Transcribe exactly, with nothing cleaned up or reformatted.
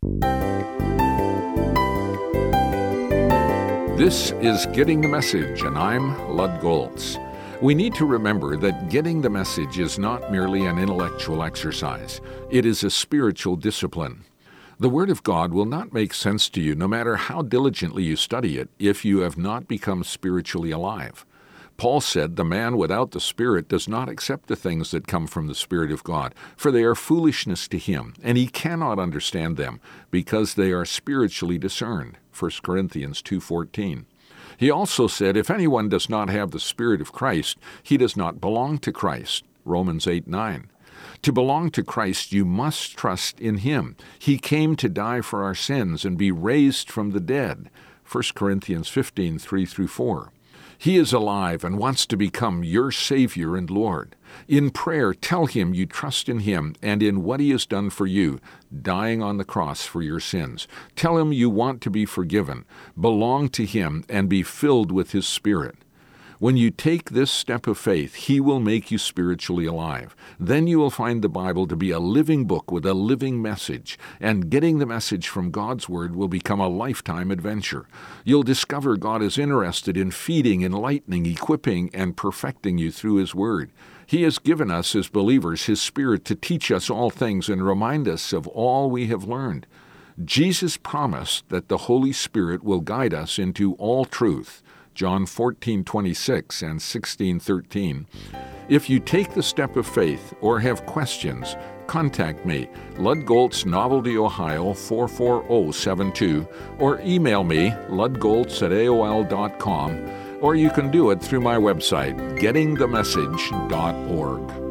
This is Getting the Message, and I'm Lud Goltz. We need to remember that getting the message is not merely an intellectual exercise. It is a spiritual discipline. The Word of God will not make sense to you no matter how diligently you study it if you have not become spiritually alive. Paul said, "The man without the Spirit does not accept the things that come from the Spirit of God, for they are foolishness to him, and he cannot understand them, because they are spiritually discerned." First Corinthians two fourteen. He also said, "If anyone does not have the Spirit of Christ, he does not belong to Christ." Romans eight nine. To belong to Christ, you must trust in him. He came to die for our sins and be raised from the dead. First Corinthians fifteen three through four. He is alive and wants to become your Savior and Lord. In prayer, tell him you trust in him and in what he has done for you, dying on the cross for your sins. Tell him you want to be forgiven, belong to him, and be filled with his Spirit. When you take this step of faith, he will make you spiritually alive. Then you will find the Bible to be a living book with a living message, and getting the message from God's Word will become a lifetime adventure. You'll discover God is interested in feeding, enlightening, equipping, and perfecting you through his Word. He has given us as believers his Spirit to teach us all things and remind us of all we have learned. Jesus promised that the Holy Spirit will guide us into all truth. John fourteen twenty-six and sixteen thirteen. If you take the step of faith or have questions, contact me, Lud Goltz, Novelty, Ohio four four zero seven two, or email me, ludgoltz at A O L dot com, or you can do it through my website, getting the message dot org.